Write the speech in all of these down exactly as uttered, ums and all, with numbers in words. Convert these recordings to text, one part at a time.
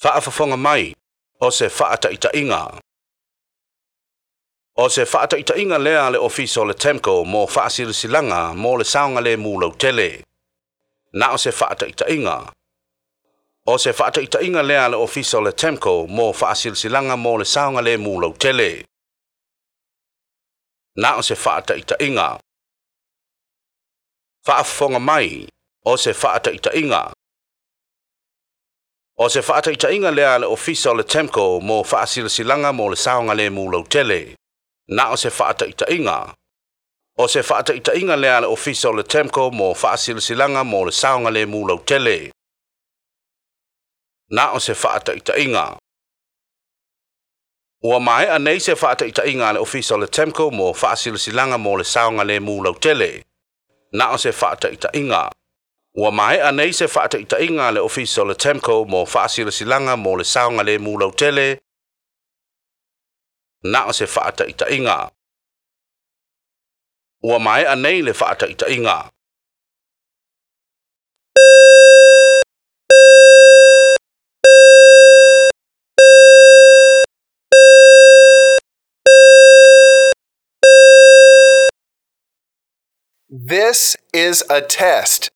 Whaafafonga mai o se whaataitainga. O se whaataitainga lea le ofiso le Temco mo whaasirisilanga mo le saonga le mūlau tele. Na o se whaataitainga. O se whaataitainga lea le ofiso le Temco mo whaasirisilanga mo le saonga le mūlau tele. Na o se whaataitainga. Whaafafonga mai o se whaataitainga. O se whaataitainga lea le ofiso le Temco mo whaasirisilanga mo le saonga le mūlau tele. Na o se whaataitainga. O se whaataitainga lea le ofiso le Temco mo whaasirisilanga mo le saonga le mūlau tele. Na o se whaataitainga. Ua mai anei se whaataitainga le ofiso le Temco mo whaasirisilanga mo le saonga le mūlau tele. Na o se whaataitainga. Ua mai anei se whaataitainga le ofiso le Temco mo whaasirisilanga mo le saonga le mūlau tele. Na o se whaataitainga. Ua mai anei le whaataitainga. This is a test.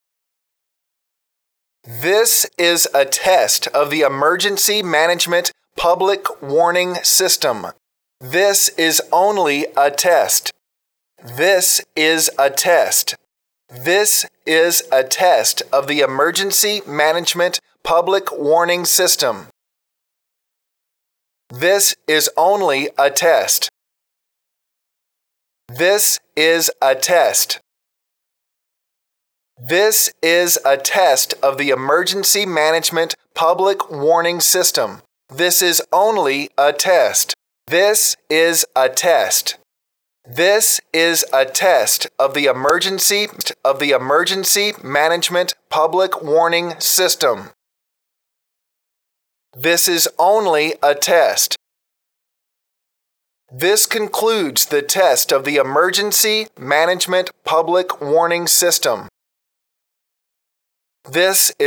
This is a test of the Emergency Management Public Warning System. This is only a test. This is a test. This is a test of the Emergency Management Public Warning System. This is only a test. This is a test. This is a test of the Emergency Management Public Warning System. This is only a test. This is a test. This is a test of the emergency of the Emergency Management Public Warning System. This is only a test. This concludes the test of the Emergency Management Public Warning System. This is